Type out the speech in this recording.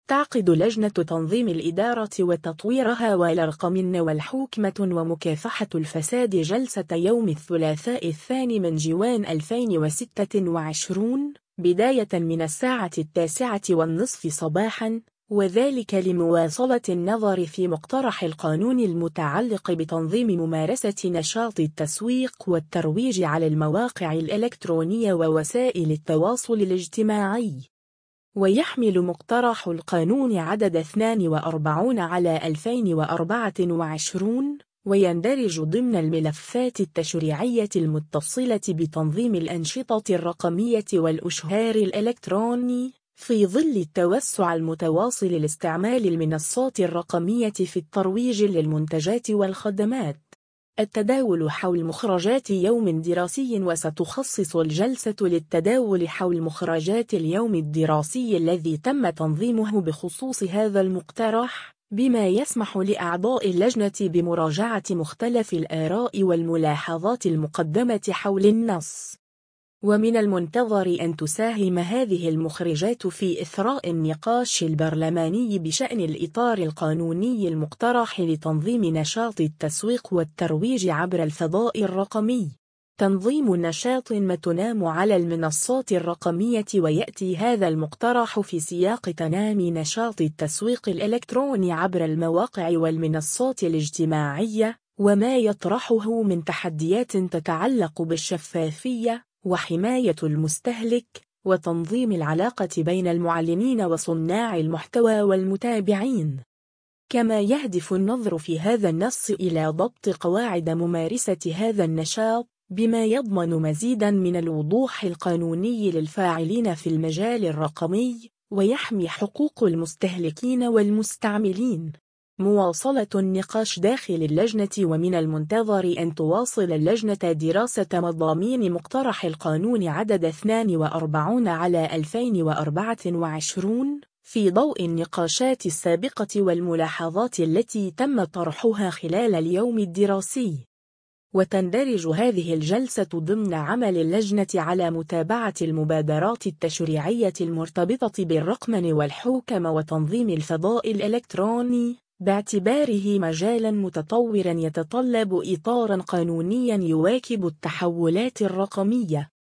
تعقد لجنة تنظيم الإدارة وتطويرها والرقمن والحوكمة ومكافحة الفساد جلسة يوم الثلاثاء 2 من جوان 2026 بداية من الساعة 9:30 صباحا، وذلك لمواصلة النظر في مقترح القانون المتعلق بتنظيم ممارسة نشاط التسويق والترويج على المواقع الإلكترونية ووسائل التواصل الاجتماعي. ويحمل مقترح القانون عدد 42/2024، ويندرج ضمن الملفات التشريعية المتصلة بتنظيم الأنشطة الرقمية والإشهار الإلكتروني، في ظل التوسع المتواصل لاستعمال المنصات الرقمية في الترويج للمنتجات والخدمات. التداول حول مخرجات يوم دراسي. وستخصص الجلسة للتداول حول مخرجات اليوم الدراسي الذي تم تنظيمه بخصوص هذا المقترح، بما يسمح لأعضاء اللجنة بمراجعة مختلف الآراء والملاحظات المقدمة حول النص. ومن المنتظر أن تساهم هذه المخرجات في إثراء النقاش البرلماني بشأن الإطار القانوني المقترح لتنظيم نشاط التسويق والترويج عبر الفضاء الرقمي. تنظيم نشاط ما تنام على المنصات الرقمية. ويأتي هذا المقترح في سياق تنامي نشاط التسويق الإلكتروني عبر المواقع والمنصات الاجتماعية، وما يطرحه من تحديات تتعلق بالشفافية وحماية المستهلك وتنظيم العلاقة بين المعلنين وصناع المحتوى والمتابعين. كما يهدف النظر في هذا النص إلى ضبط قواعد ممارسة هذا النشاط، بما يضمن مزيدا من الوضوح القانوني للفاعلين في المجال الرقمي، ويحمي حقوق المستهلكين والمستعملين. مواصلة النقاش داخل اللجنة. ومن المنتظر أن تواصل اللجنة دراسة مضامين مقترح القانون عدد 42/2024 في ضوء النقاشات السابقة والملاحظات التي تم طرحها خلال اليوم الدراسي. وتندرج هذه الجلسة ضمن عمل اللجنة على متابعة المبادرات التشريعية المرتبطة بالرقمن والحوكمة وتنظيم الفضاء الإلكتروني، باعتباره مجالاً متطوراً يتطلب إطاراً قانونياً يواكب التحولات الرقمية.